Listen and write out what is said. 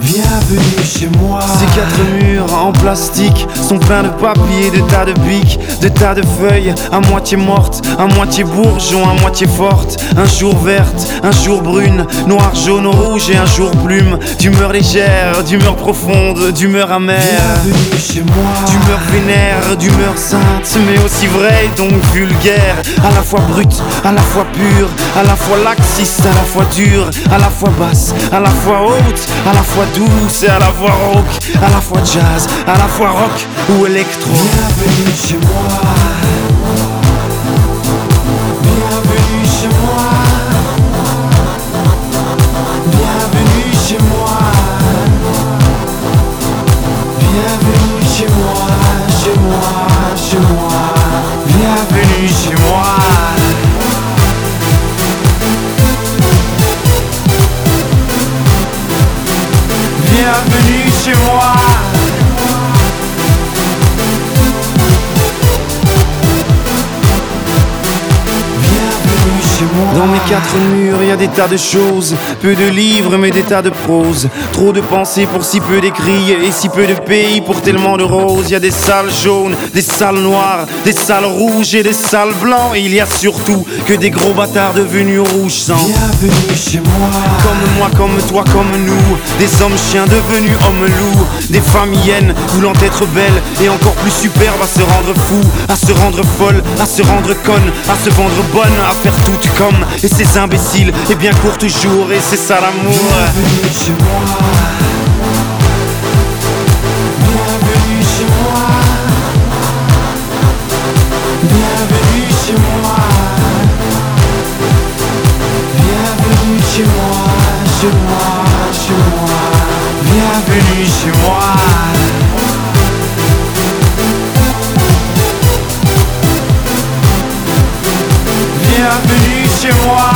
Bienvenue chez moi. Ces quatre murs en plastique sont pleins de papier, de tas de bics, de tas de feuilles, à moitié mortes, à moitié bourgeon, à moitié fortes. Un jour verte, un jour brune, noir, jaune, rouge et un jour plume. D'humeur légère, d'humeur profonde, d'humeur amère. Bienvenue chez moi. D'humeur vénère, d'humeur sainte, mais aussi vraie donc vulgaire. À la fois brute, à la fois pure, à la fois laxiste, à la fois dure, à la fois basse, à la fois haute, à la fois douce et à la fois rock, à la fois jazz, à la fois rock ou électro. Bienvenue chez moi. Bienvenue chez moi. Bienvenue chez moi. Bienvenue chez moi, chez moi, chez moi. Bienvenue chez moi. Bienvenue chez moi. Bienvenue chez moi. Dans mes quatre murs, y a des tas de choses, peu de livres mais des tas de prose. Trop de pensées pour si peu d'écrits et si peu de pays pour tellement de roses. Y a des salles jaunes, des salles noires, des salles rouges et des salles blancs. Et il y a surtout que des gros bâtards devenus rouge sang. Bienvenue chez moi. Comme moi, comme toi, comme nous, des hommes chiens devenus hommes loups, des femmes hyènes voulant être belles et encore plus superbes, à se rendre fou, à se rendre folle, à se rendre conne, à se vendre bonne, à faire tout comme. Et ces imbéciles, et bien court toujours, et c'est ça l'amour. Bienvenue chez moi. Bienvenue chez moi. Bienvenue chez moi. Bienvenue chez moi, chez moi, chez moi. Bienvenue chez moi. Bienvenue chez moi.